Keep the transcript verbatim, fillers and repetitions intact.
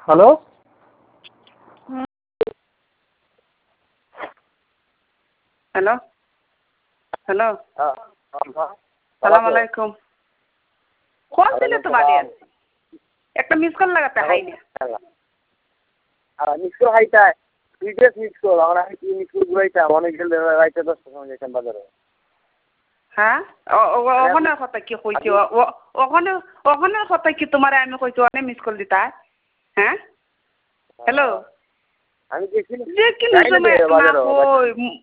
hello hello hello সালাম আলাইকুম call দিলে তো বাড়ি আছে একটা মিস কল লাগাতে হাই না মিস কল হাইটা প্রিভিয়াস মিস কল আমরা কি মিস কল ঘুরাইতাম অনেক গেলে রাইতে দশটার সময় যেতাম বাজারে হ্যাঁ ওখানের কথা কি কইছি ওখানে ওখানের কথা কি তোমার আমি কইছি অনেক মিস কল দিতা হ্যাঁ হ্যালো আমি দেখি যে কি না কই